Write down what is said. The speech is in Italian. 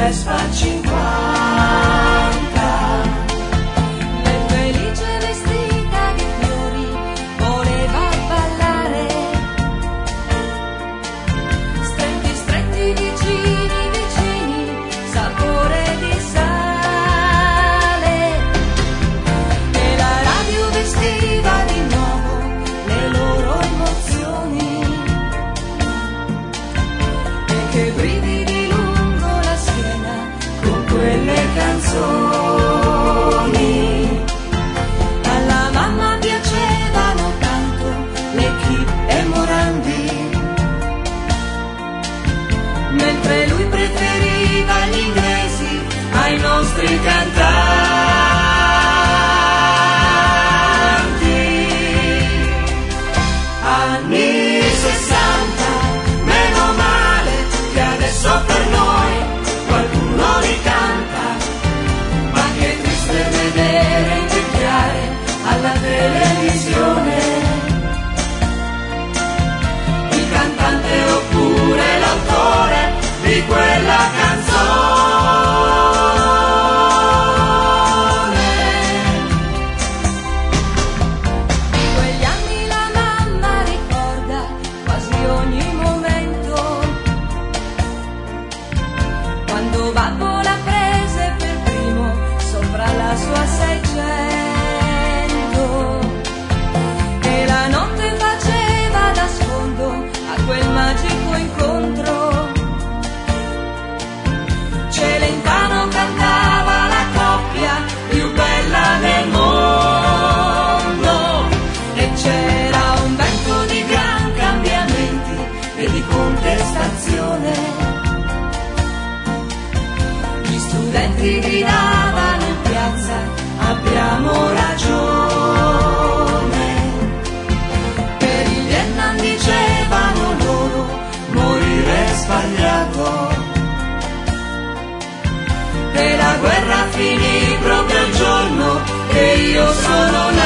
Vespa 50. Lei felice vestita di fiori voleva ballare, stretti stretti vicini vicini, sapore di sale. E la radio vestiva di nuovo le loro emozioni, e che brividi lungo la schiena con quelle canzoni. Alla mamma piacevano tanto le Kid e Morandi, mentre lui preferiva gli inglesi ai nostri cantanti. Anni 60, meno male che adesso per noi qualcuno li canta, ma che triste vedere invecchiare alla televisione il cantante oppure l'autore di quella canzone. Di quegli anni la mamma ricorda quasi ogni momento, quando Babbo la prese per primo sopra la sua 600, e la notte faceva da sfondo a quel magico incontro. Celentano cantava la coppia più bella del mondo, e c'era un vento di gran cambiamenti e di contestazione. Gli studenti gridavano in piazza: abbiamo ragione. Per il Vietnam dicevano loro: morire è sbagliato. E la guerra finì proprio il giorno che io sono